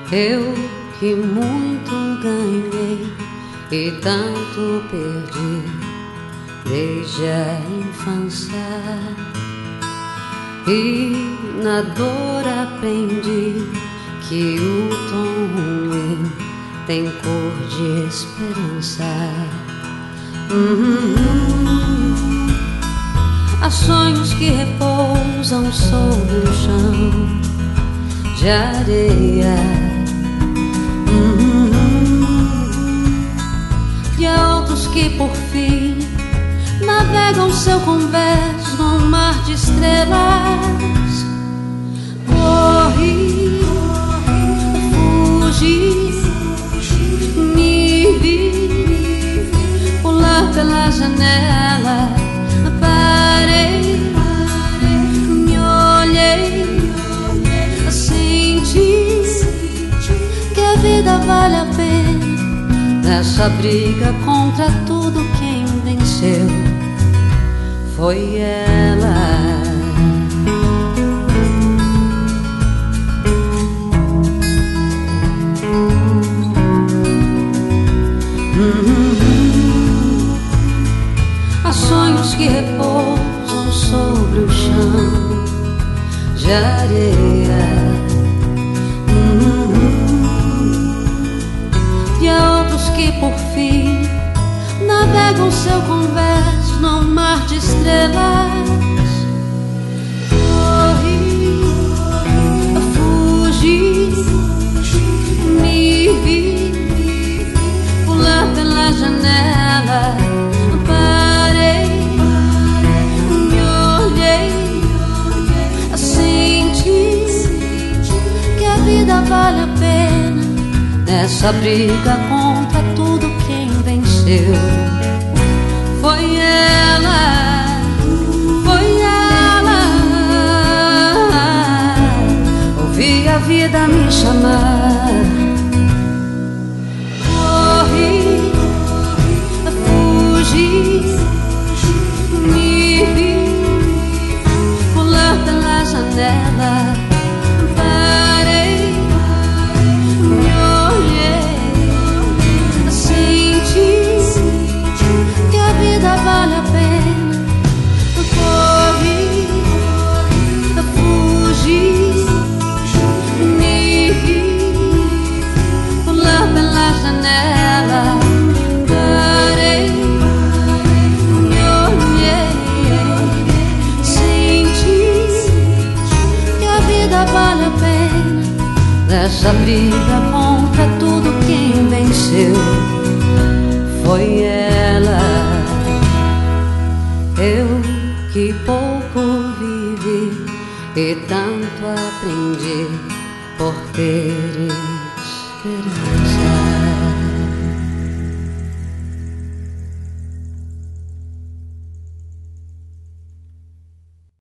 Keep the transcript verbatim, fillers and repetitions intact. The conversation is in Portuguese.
Eu que muito ganhei e tanto perdi desde a infância, e na dor aprendi que o tom ruim tem cor de esperança. Uhum. Há sonhos que repousam sobre o chão de areia, uhum. E há outros que por fim navegam seu convés num mar de estrelas. Corri, fugi, me vi pular pela janela. Parei, me olhei, senti que a vida vale a pena. Nessa briga contra tudo, quem venceu foi ela. Uhum. Há sonhos que repousam sobre o chão de areia, uhum. E há outros que por fim navegam seu convés num mar de estrelas. Corri, fugi, me vi pular pela janela. Parei, me olhei, senti que a vida vale a pena. Nessa briga contra tudo, quem venceu foi ela, foi ela. Ouvi a vida me chamar. Corri, fugi, me vi pular pela janela. Parei, me olhei, senti que a vida vale a pena. Corri, fugi, me vi pular pela janela. Parei, me olhei, senti que a vida vale a pena. Nessa briga contra tudo, quem venceu foi ela. Eu que pouco vivi e tanto aprendi por ter esperança.